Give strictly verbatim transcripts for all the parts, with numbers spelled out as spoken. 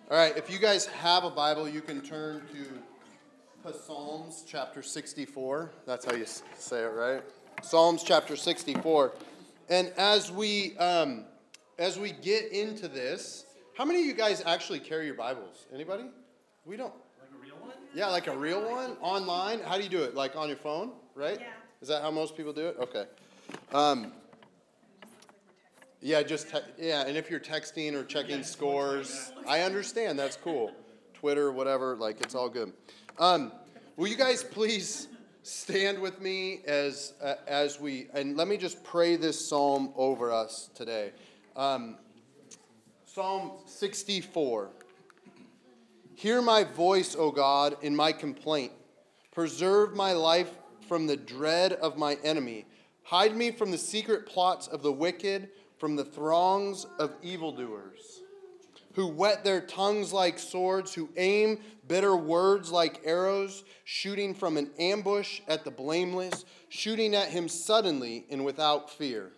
All right, if you guys have a Bible, you can turn to Psalms chapter sixty-four. That's how you say it, right? Psalms chapter sixty-four. And as we um, as we get into this, how many of you guys actually carry your Bibles? Anybody? We don't. Like a real one? Yeah, like a real one online. How do you do it? Like on your phone, right? Yeah. Is that how most people do it? Okay. Um, Yeah, just te- yeah, and if you're texting or checking scores, I understand. That's cool. Twitter, whatever, like it's all good. Um, will you guys please stand with me as uh, as we and let me just pray this psalm over us today. Um, Psalm sixty-four. Hear my voice, O God, in my complaint. Preserve my life from the dread of my enemy. Hide me from the secret plots of the wicked, from the throngs of evildoers, who whet their tongues like swords, who aim bitter words like arrows, shooting from an ambush at the blameless, shooting at him suddenly and without fear.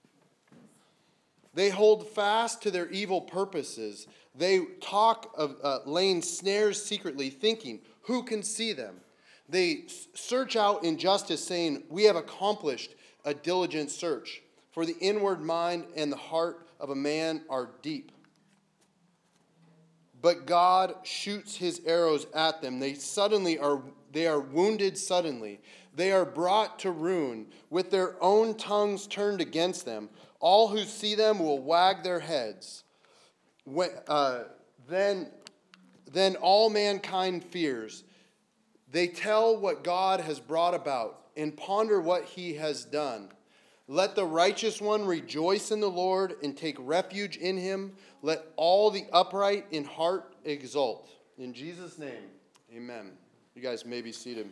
They hold fast to their evil purposes. They talk of uh, laying snares secretly, thinking, who can see them? They search out injustice, saying, we have accomplished a diligent search. For the inward mind and the heart of a man are deep. But God shoots his arrows at them. They suddenly are they are wounded suddenly. They are brought to ruin, with their own tongues turned against them. All who see them will wag their heads. When, uh, then, then all mankind fears. They tell what God has brought about and ponder what he has done. Let the righteous one rejoice in the Lord and take refuge in him. Let all the upright in heart exult. In Jesus' name, amen. You guys may be seated.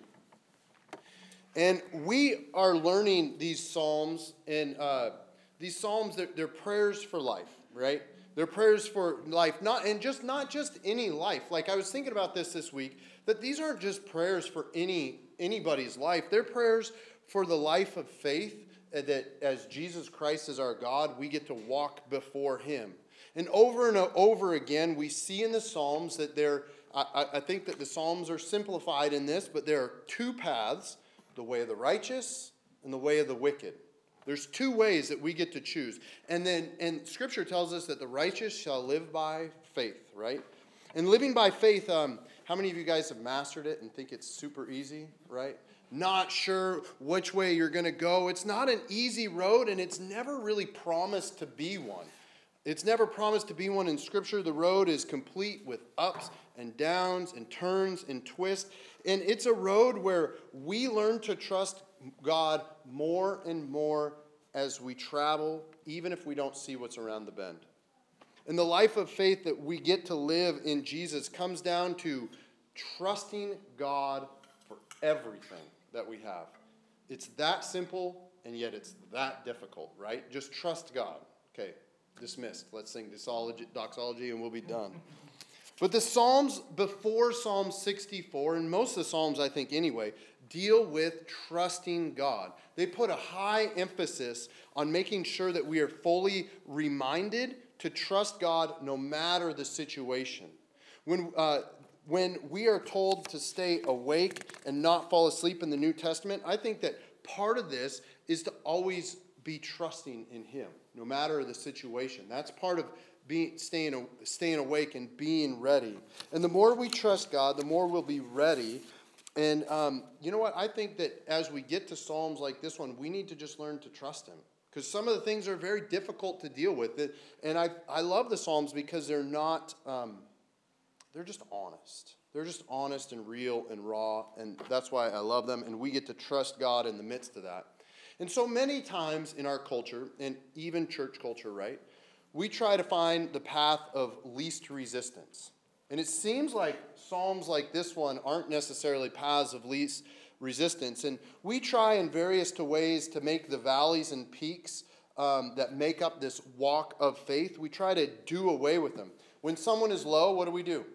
And we are learning these psalms, and uh, these psalms, they're, they're prayers for life, right? They're prayers for life, not and just not just any life. Like I was thinking about this this week, that these aren't just prayers for any anybody's life. They're prayers for the life of faith, that as Jesus Christ is our God, we get to walk before him. And over and over again, we see in the Psalms that there, I, I think that the Psalms are simplified in this, but there are two paths, the way of the righteous and the way of the wicked. There's two ways that we get to choose. And then, and Scripture tells us that the righteous shall live by faith, right? And living by faith, um, how many of you guys have mastered it and think it's super easy, right? Not sure which way you're going to go. It's not an easy road, and it's never really promised to be one. It's never promised to be one in Scripture. The road is complete with ups and downs and turns and twists. And it's a road where we learn to trust God more and more as we travel, even if we don't see what's around the bend. And the life of faith that we get to live in Jesus comes down to trusting God for everything that we have. It's that simple, and yet it's that difficult, right? Just trust God. Okay, dismissed. Let's sing doxology, doxology and we'll be done. But the Psalms before Psalm sixty-four, and most of the Psalms, I think anyway, deal with trusting God. They put a high emphasis on making sure that we are fully reminded to trust God no matter the situation. When uh, When we are told to stay awake and not fall asleep in the New Testament, I think that part of this is to always be trusting in him, no matter the situation. That's part of being staying, staying awake and being ready. And the more we trust God, the more we'll be ready. And um, you know what? I think that as we get to Psalms like this one, we need to just learn to trust him. Because some of the things are very difficult to deal with. And I, I love the Psalms because they're not... Um, They're just honest. They're just honest and real and raw, and that's why I love them, and we get to trust God in the midst of that. And so many times in our culture, and even church culture, right, we try to find the path of least resistance. And it seems like Psalms like this one aren't necessarily paths of least resistance, and we try in various ways to make the valleys and peaks um, that make up this walk of faith, we try to do away with them. When someone is low, what do we do?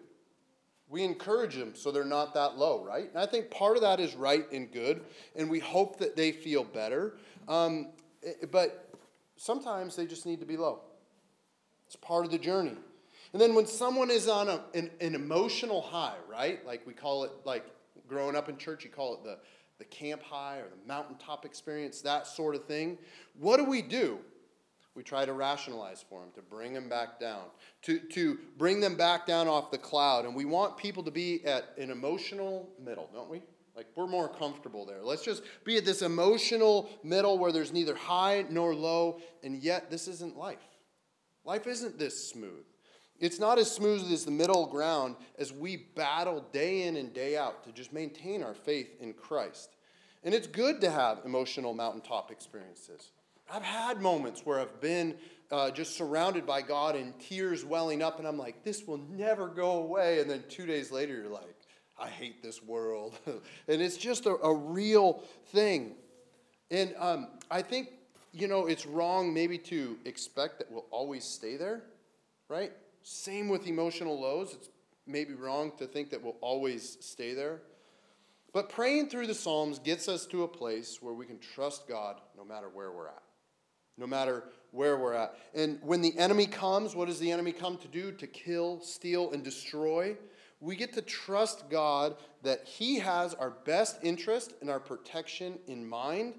We encourage them so they're not that low, right? And I think part of that is right and good, and we hope that they feel better. Um, but sometimes they just need to be low. It's part of the journey. And then when someone is on a, an, an emotional high, right? Like we call it, like growing up in church, you call it the, the camp high or the mountaintop experience, that sort of thing. What do we do? We try to rationalize for them, to bring them back down, to, to bring them back down off the cloud. And we want people to be at an emotional middle, don't we? Like, we're more comfortable there. Let's just be at this emotional middle where there's neither high nor low, and yet this isn't life. Life isn't this smooth. It's not as smooth as the middle ground as we battle day in and day out to just maintain our faith in Christ. And it's good to have emotional mountaintop experiences. I've had moments where I've been uh, just surrounded by God and tears welling up, and I'm like, this will never go away. And then two days later, you're like, I hate this world. And it's just a, a real thing. And um, I think, you know, it's wrong maybe to expect that we'll always stay there, right? Same with emotional lows. It's maybe wrong to think that we'll always stay there. But praying through the Psalms gets us to a place where we can trust God no matter where we're at. No matter where we're at. And when the enemy comes, what does the enemy come to do? To kill, steal, and destroy. We get to trust God that he has our best interest and our protection in mind,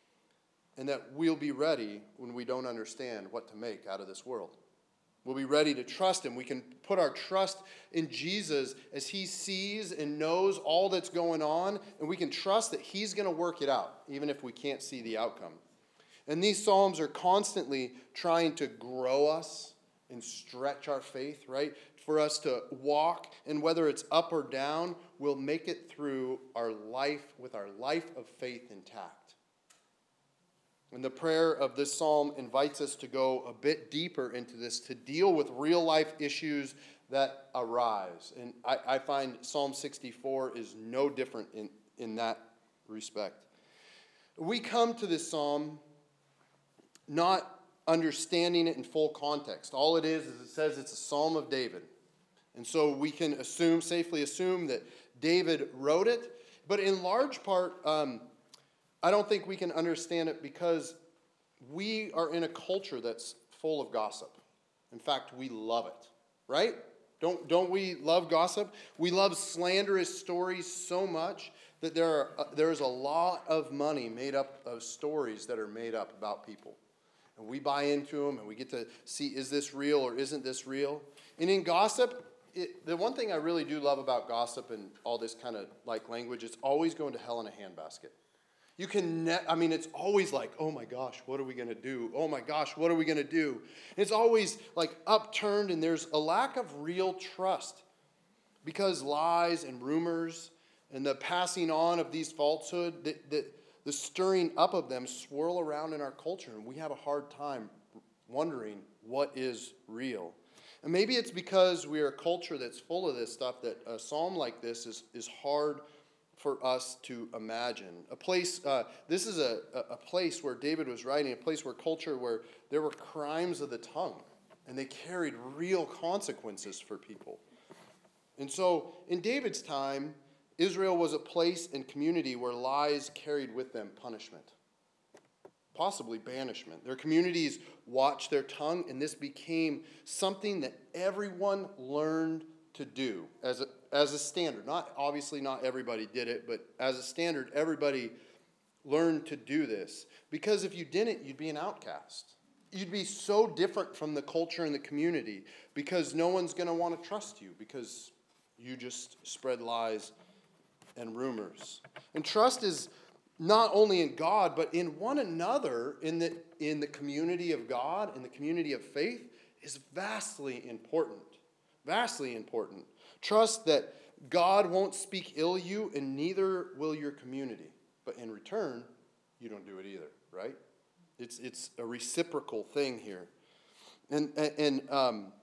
and that we'll be ready when we don't understand what to make out of this world. We'll be ready to trust him. We can put our trust in Jesus as he sees and knows all that's going on, and we can trust that he's going to work it out, even if we can't see the outcome. And these Psalms are constantly trying to grow us and stretch our faith, right? For us to walk, and whether it's up or down, we'll make it through our life with our life of faith intact. And the prayer of this psalm invites us to go a bit deeper into this, to deal with real life issues that arise. And I, I find Psalm sixty-four is no different in, in that respect. We come to this psalm not understanding it in full context. All it is is it says it's a Psalm of David. And so we can assume, safely assume that David wrote it. But in large part, um, I don't think we can understand it because we are in a culture that's full of gossip. In fact, we love it, right? Don't, don't we love gossip? We love slanderous stories so much that there are, uh, there is a lot of money made up of stories that are made up about people. And we buy into them, and we get to see, is this real or isn't this real? And in gossip, it, the one thing I really do love about gossip and all this kind of like language, it's always going to hell in a handbasket. You can, ne- I mean, it's always like, oh my gosh, what are we going to do? Oh my gosh, what are we going to do? And it's always like upturned, and there's a lack of real trust because lies and rumors and the passing on of these falsehoods, the, the, the stirring up of them swirl around in our culture, and we have a hard time wondering what is real. And maybe it's because we are a culture that's full of this stuff that a psalm like this is, is hard for us to imagine. A place, uh, this is a, a place where David was writing, a place where culture, where there were crimes of the tongue, and they carried real consequences for people. And so in David's time, Israel was a place and community where lies carried with them punishment, possibly banishment. Their communities watched their tongue, and this became something that everyone learned to do as a, as a standard. Not obviously not everybody did it, but as a standard, everybody learned to do this. Because if you didn't, you'd be an outcast. You'd be so different from the culture and the community because no one's going to want to trust you because you just spread lies and rumors. And trust is not only in God, but in one another, in the, in the community of God, in the community of faith, is vastly important. Vastly important. Trust that God won't speak ill of you, and neither will your community. But in return, you don't do it either, right? It's it's a reciprocal thing here. And and, and um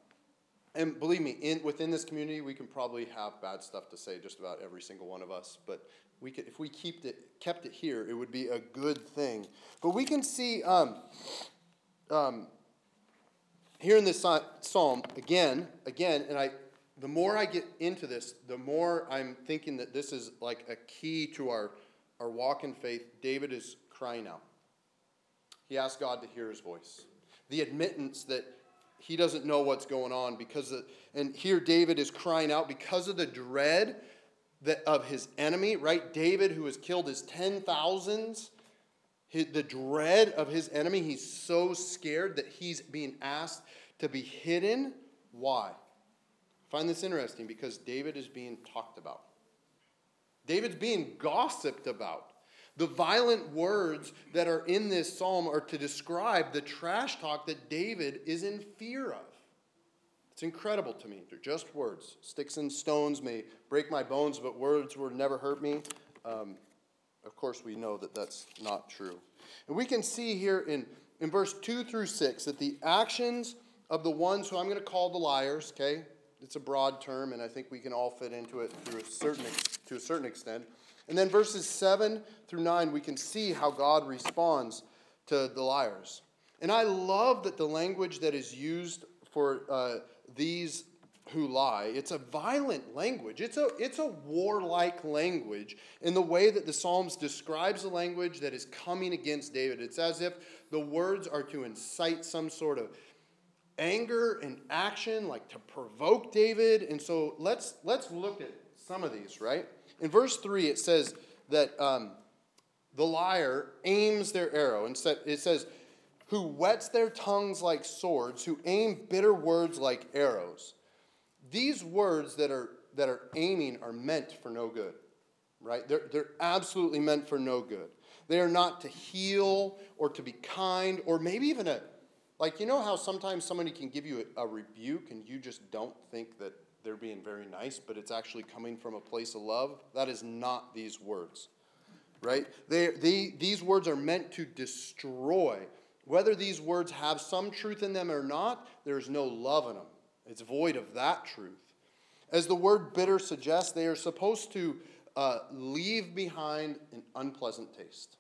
And believe me, in, within this community, we can probably have bad stuff to say, just about every single one of us. But we could, if we kept it, kept it here, it would be a good thing. But we can see um, um, here in this psalm, again, again, and I, the more I get into this, the more I'm thinking that this is like a key to our, our walk in faith. David is crying out. He asked God to hear his voice. The admittance that he doesn't know what's going on because of, and here David is crying out because of the dread that of his enemy, right? David, who has killed his ten thousands, the dread of his enemy, he's so scared that he's being asked to be hidden. Why? I find this interesting because David is being talked about. David's being gossiped about. The violent words that are in this psalm are to describe the trash talk that David is in fear of. It's incredible to me. They're just words. Sticks and stones may break my bones, but words will never hurt me. Um, of course, we know that that's not true. And we can see here in, in verse two through six that the actions of the ones who I'm going to call the liars, okay? It's a broad term, and I think we can all fit into it through a certain, to a certain extent. And then verses seven through nine, we can see how God responds to the liars. And I love that the language that is used for uh, these who lie, it's a violent language. It's a, it's a warlike language in the way that the Psalms describes the language that is coming against David. It's as if the words are to incite some sort of anger and action, like to provoke David. And so let's let's look at some of these, right? In verse three, it says that um, the liar aims their arrow. And it says, who whets their tongues like swords, who aim bitter words like arrows. These words that are that are aiming are meant for no good, right? They're, they're absolutely meant for no good. They are not to heal or to be kind or maybe even a, like, you know how sometimes somebody can give you a, a rebuke and you just don't think that they're being very nice, but it's actually coming from a place of love? That is not these words, right? They, they, these words are meant to destroy. Whether these words have some truth in them or not, there's no love in them. It's void of that truth. As the word bitter suggests, they are supposed to uh, leave behind an unpleasant taste.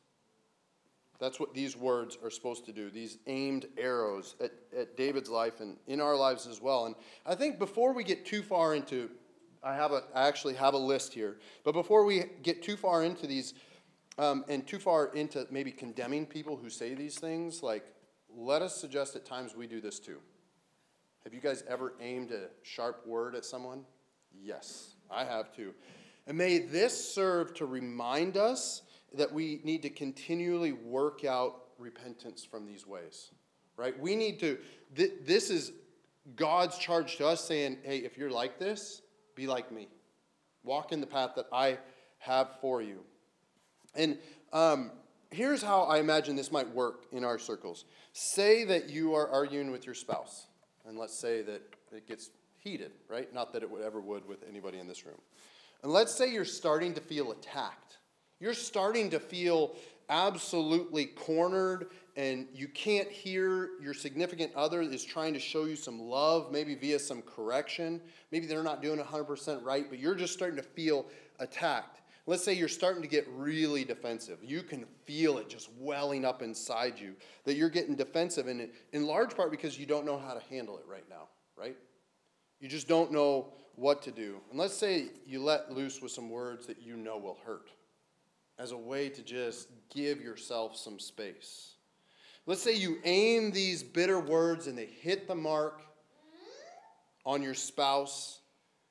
That's what these words are supposed to do, these aimed arrows at, at David's life and in our lives as well. And I think before we get too far into, I have a, I actually have a list here, but before we get too far into these um, and too far into maybe condemning people who say these things, like, let us suggest at times we do this too. Have you guys ever aimed a sharp word at someone? Yes, I have too. And may this serve to remind us that we need to continually work out repentance from these ways, right? We need to, th- this is God's charge to us saying, hey, if you're like this, be like me. Walk in the path that I have for you. And um, here's how I imagine this might work in our circles. Say that you are arguing with your spouse. And let's say that it gets heated, right? Not that it would ever would with anybody in this room. And let's say you're starting to feel attacked. You're starting to feel absolutely cornered and you can't hear your significant other is trying to show you some love, maybe via some correction. Maybe they're not doing one hundred percent right, but you're just starting to feel attacked. Let's say you're starting to get really defensive. You can feel it just welling up inside you, that you're getting defensive, and in large part because you don't know how to handle it right now, right? You just don't know what to do. And let's say you let loose with some words that you know will hurt as a way to just give yourself some space. Let's say you aim these bitter words and they hit the mark on your spouse.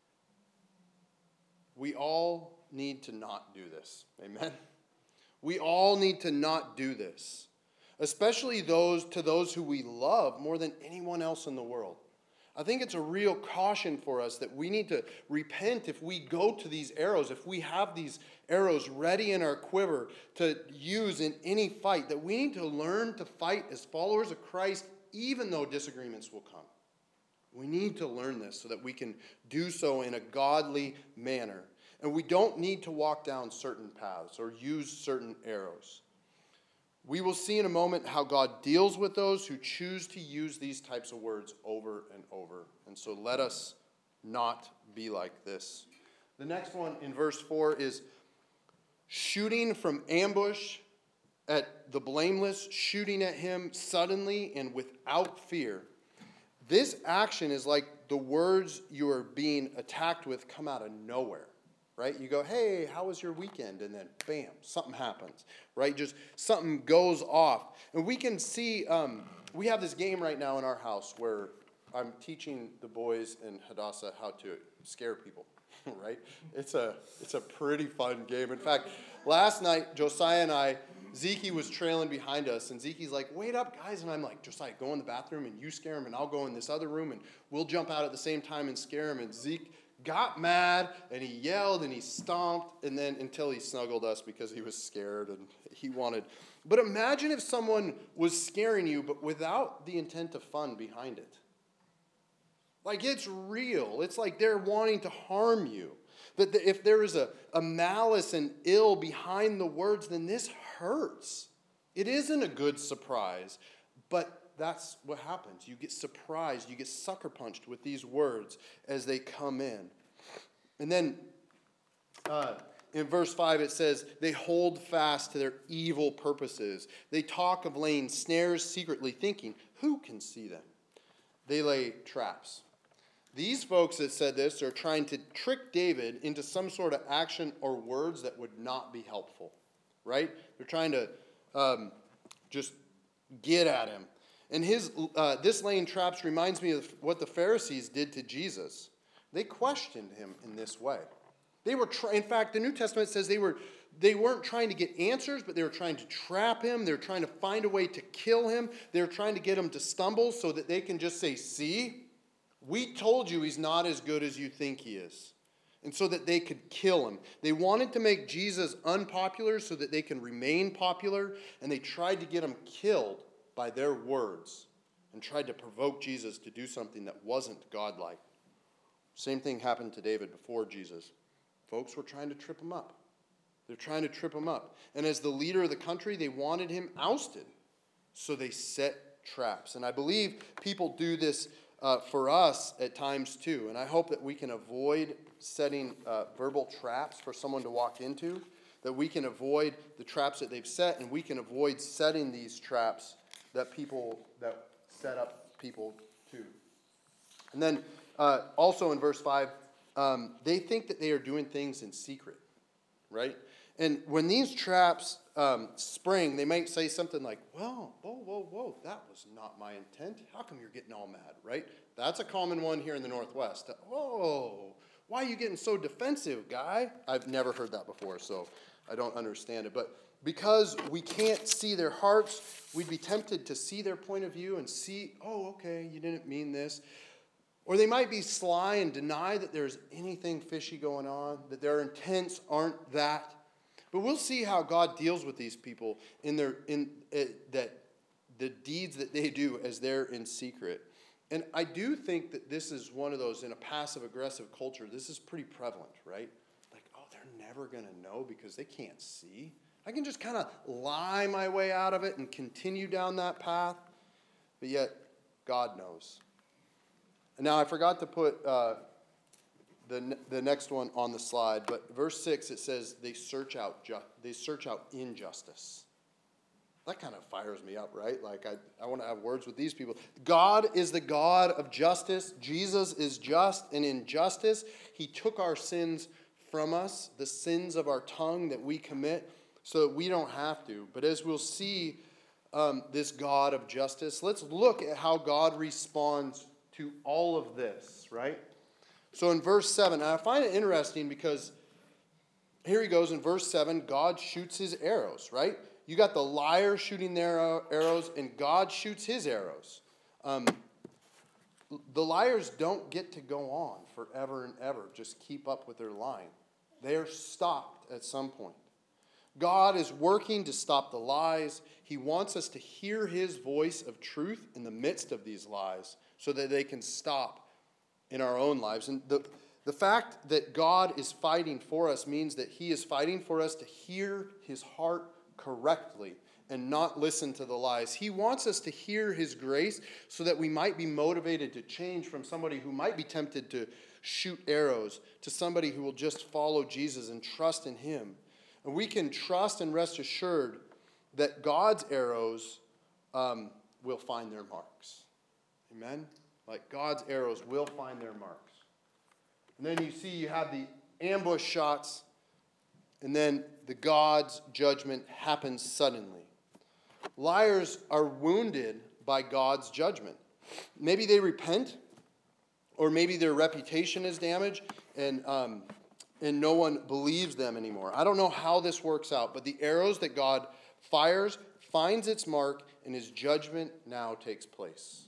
We all need to not do this. Amen? We all need to not do this, especially those to those who we love more than anyone else in the world. I think it's a real caution for us that we need to repent if we go to these arrows, if we have these arrows ready in our quiver to use in any fight, that we need to learn to fight as followers of Christ even though disagreements will come. We need to learn this so that we can do so in a godly manner. And we don't need to walk down certain paths or use certain arrows. We will see in a moment how God deals with those who choose to use these types of words over and over. And so let us not be like this. The next one in verse four is shooting from ambush at the blameless, shooting at him suddenly and without fear. This action is like the words you are being attacked with come out of nowhere. Right? You go, hey, how was your weekend? And then, bam, something happens, right? Just something goes off. And we can see, um, we have this game right now in our house where I'm teaching the boys in Hadassah how to scare people, right? It's a it's a pretty fun game. In fact, last night, Josiah and I, Zeke was trailing behind us, and Zeke's like, wait up, guys. And I'm like, Josiah, go in the bathroom, and you scare him, and I'll go in this other room, and we'll jump out at the same time and scare him. And Zeke got mad, and he yelled, and he stomped, and then until he snuggled us because he was scared, and he wanted. But imagine if someone was scaring you, but without the intent of fun behind it. Like, it's real. It's like they're wanting to harm you. That if there is a, a malice and ill behind the words, then this hurts. It isn't a good surprise, but that's what happens. You get surprised. You get sucker punched with these words as they come in. And then uh, in verse five it says, they hold fast to their evil purposes. They talk of laying snares secretly, thinking, who can see them? They lay traps. These folks that said this are trying to trick David into some sort of action or words that would not be helpful, right? They're trying to um, just get at him. And his uh, this laying traps reminds me of what the Pharisees did to Jesus. They questioned him in this way. They were, try- in fact, the New Testament says they were they weren't trying to get answers, but they were trying to trap him. They were trying to find a way to kill him. They were trying to get him to stumble so that they can just say, "See, we told you he's not as good as you think he is." And so that they could kill him. They wanted to make Jesus unpopular so that they can remain popular, and they tried to get him killed by their words and tried to provoke Jesus to do something that wasn't godlike. Same thing happened to David before Jesus. Folks were trying to trip him up. They're trying to trip him up. And as the leader of the country, they wanted him ousted. So they set traps. And I believe people do this uh, for us at times too. And I hope that we can avoid setting uh, verbal traps for someone to walk into, that we can avoid the traps that they've set, and we can avoid setting these traps that people that set up people to. And then uh, also in verse five, um, they think that they are doing things in secret, right? And when these traps um, spring, they might say something like, well, whoa, whoa, whoa, that was not my intent. How come you're getting all mad, right? That's a common one here in the Northwest. Whoa, why are you getting so defensive, guy? I've never heard that before, so I don't understand it. But because we can't see their hearts, we'd be tempted to see their point of view and see, oh, okay, you didn't mean this. Or they might be sly and deny that there's anything fishy going on, that their intents aren't that. But we'll see how God deals with these people in their in uh, that the deeds that they do as they're in secret. And I do think that this is one of those, in a passive-aggressive culture, this is pretty prevalent, right? Like, oh, they're never going to know because they can't see. I can just kind of lie my way out of it and continue down that path. But yet, God knows. And now I forgot to put uh, the the next one on the slide, but verse six, it says they search out ju- they search out injustice. That kind of fires me up, right? Like, I, I want to have words with these people. God is the God of justice. Jesus is just, and in justice, he took our sins from us, the sins of our tongue that we commit, so that we don't have to. But as we'll see um, this God of justice, let's look at how God responds to all of this, right? So in verse seven, and I find it interesting because here he goes in verse seven, God shoots his arrows, right? You got the liar shooting their arrows, and God shoots his arrows. Um, the liars don't get to go on forever and ever, just keep up with their lying. They are stopped at some point. God is working to stop the lies. He wants us to hear his voice of truth in the midst of these lies so that they can stop in our own lives. And the, the fact that God is fighting for us means that he is fighting for us to hear his heart correctly and not listen to the lies. He wants us to hear his grace so that we might be motivated to change from somebody who might be tempted to shoot arrows to somebody who will just follow Jesus and trust in him. And we can trust and rest assured that God's arrows um, will find their marks. Amen? Like, God's arrows will find their marks. And then you see you have the ambush shots, and then the God's judgment happens suddenly. Liars are wounded by God's judgment. Maybe they repent, or maybe their reputation is damaged, and um, and no one believes them anymore. I don't know how this works out, but the arrows that God fires finds its mark, and his judgment now takes place.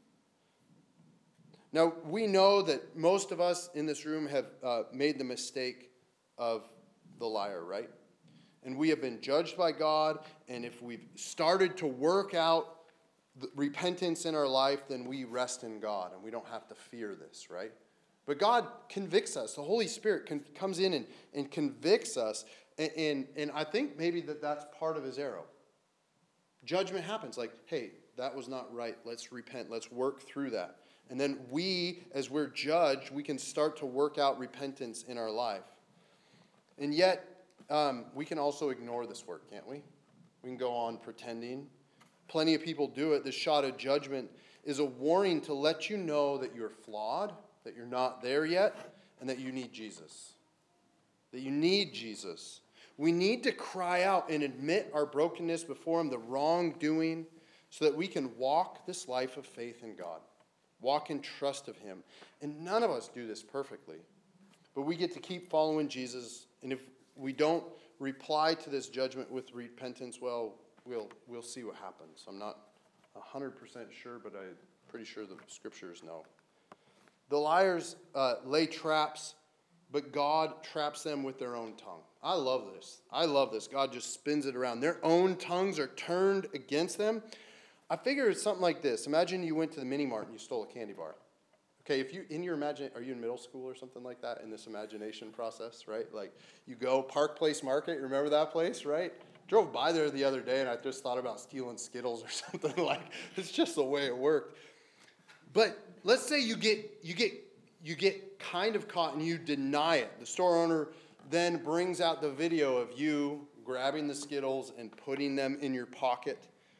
Now, we know that most of us in this room have uh, made the mistake of the liar, right? And we have been judged by God, and if we've started to work out the repentance in our life, then we rest in God, and we don't have to fear this, right? But God convicts us. The Holy Spirit con- comes in and, and convicts us, and, and, and I think maybe that that's part of his arrow. Judgment happens, like, hey, that was not right. Let's repent. Let's work through that. And then we, as we're judged, we can start to work out repentance in our life. And yet, um, we can also ignore this work, can't we? We can go on pretending. Plenty of people do it. This shot of judgment is a warning to let you know that you're flawed, that you're not there yet, and that you need Jesus. That you need Jesus. We need to cry out and admit our brokenness before him, the wrongdoing, so that we can walk this life of faith in God. Walk in trust of him. And none of us do this perfectly. But we get to keep following Jesus. And if we don't reply to this judgment with repentance, well, we'll we'll see what happens. I'm not one hundred percent sure, but I'm pretty sure the scriptures know. The liars uh, lay traps, but God traps them with their own tongue. I love this. I love this. God just spins it around. Their own tongues are turned against them. I figure it's something like this. Imagine you went to the mini mart and you stole a candy bar. Okay, if you in your imagine, are you in middle school or something like that in this imagination process, right? Like you go Park Place Market, remember that place, right? Drove by there the other day and I just thought about stealing Skittles or something. Like it's just the way it worked. But let's say you get you get you get kind of caught and you deny it. The store owner then brings out the video of you grabbing the Skittles and putting them in your pocket.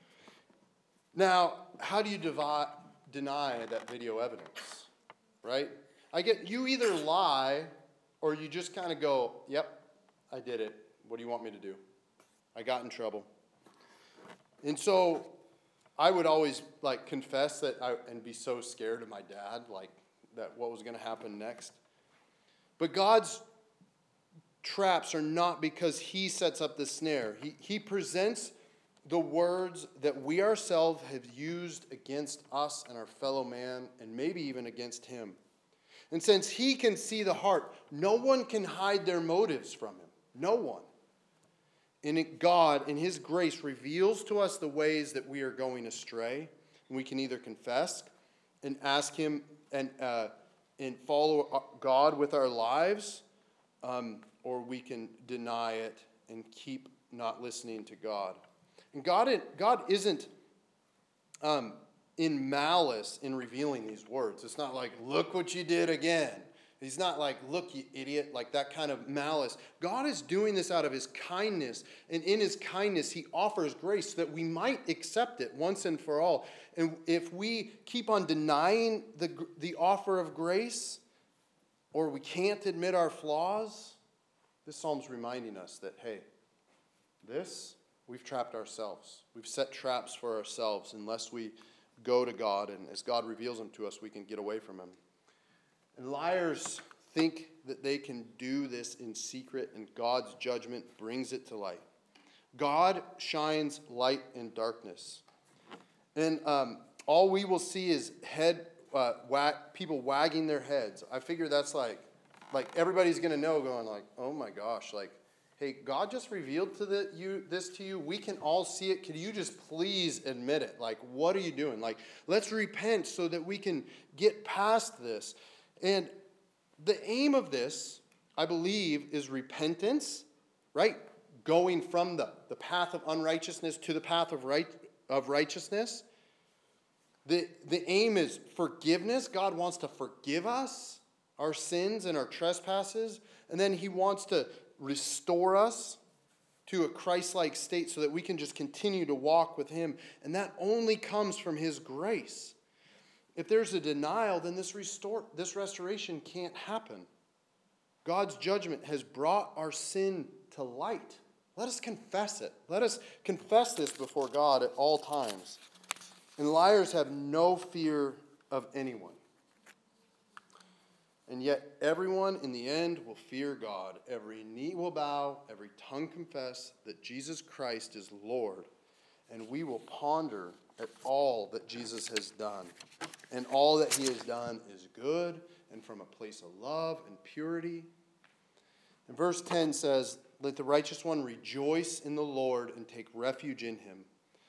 Now, how do you devi- deny that video evidence, right? I get you either lie or you just kind of go, yep, I did it. What do you want me to do? I got in trouble. And so I would always like confess that I, and be so scared of my dad, like that what was going to happen next. But God's traps are not because he sets up the snare. He, he presents the words that we ourselves have used against us and our fellow man, and maybe even against him. And since he can see the heart, no one can hide their motives from him. No one. And it, God, in his grace, reveals to us the ways that we are going astray. And we can either confess and ask him and, uh, and follow God with our lives, um, or we can deny it and keep not listening to God. And God, God isn't um, in malice in revealing these words. It's not like, look what you did again. He's not like, look, you idiot, like that kind of malice. God is doing this out of his kindness. And in his kindness, he offers grace so that we might accept it once and for all. And if we keep on denying the, the offer of grace, or we can't admit our flaws, this psalm's reminding us that, hey, this... we've trapped ourselves. We've set traps for ourselves unless we go to God, and as God reveals them to us, we can get away from him. And liars think that they can do this in secret, and God's judgment brings it to light. God shines light in darkness. And um, all we will see is head uh, wag, people wagging their heads. I figure that's like, like everybody's going to know going like, oh my gosh, like, hey, God just revealed to the, you this to you. We can all see it. Can you just please admit it? Like, what are you doing? Like, let's repent so that we can get past this. And the aim of this, I believe, is repentance, right? Going from the, the path of unrighteousness to the path of right of righteousness. The, the aim is forgiveness. God wants to forgive us, our sins and our trespasses. And then he wants to restore us to a Christ-like state so that we can just continue to walk with him. And that only comes from his grace. If there's a denial, then this restore, this restoration can't happen. God's judgment has brought our sin to light. Let us confess it. Let us confess this before God at all times. And liars have no fear of anyone. And yet everyone in the end will fear God. Every knee will bow, every tongue confess that Jesus Christ is Lord. And we will ponder at all that Jesus has done. And all that he has done is good and from a place of love and purity. And verse ten says, let the righteous one rejoice in the Lord and take refuge in him.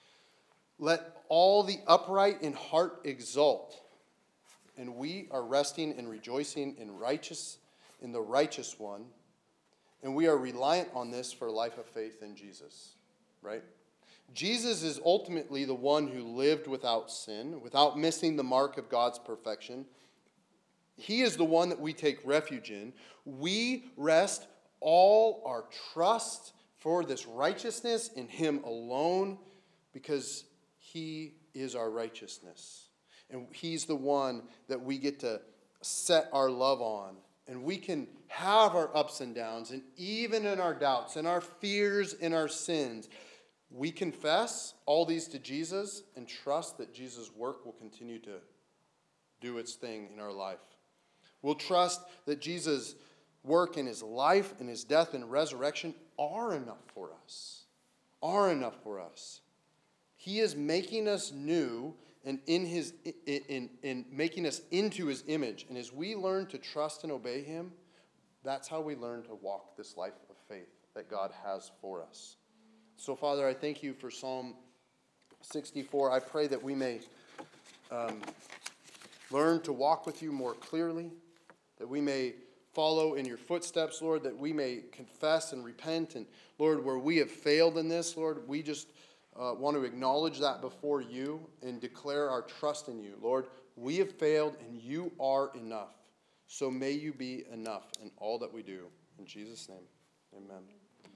Let all the upright in heart exult. And we are resting and rejoicing in righteous, in the righteous one. And we are reliant on this for a life of faith in Jesus. Right? Jesus is ultimately the one who lived without sin, without missing the mark of God's perfection. He is the one that we take refuge in. We rest all our trust for this righteousness in him alone because he is our righteousness. And he's the one that we get to set our love on. And we can have our ups and downs, and even in our doubts, and our fears, and our sins, we confess all these to Jesus and trust that Jesus' work will continue to do its thing in our life. We'll trust that Jesus' work in his life and his death and resurrection are enough for us. Are enough for us. He is making us new and in his in, in, in making us into his image. And as we learn to trust and obey him, that's how we learn to walk this life of faith that God has for us. So, Father, I thank you for Psalm sixty-four. I pray that we may um, learn to walk with you more clearly, that we may follow in your footsteps, Lord, that we may confess and repent. And, Lord, where we have failed in this, Lord, we just uh, want to acknowledge that before you and declare our trust in you. Lord, we have failed and you are enough. So may you be enough in all that we do. In Jesus' name, amen.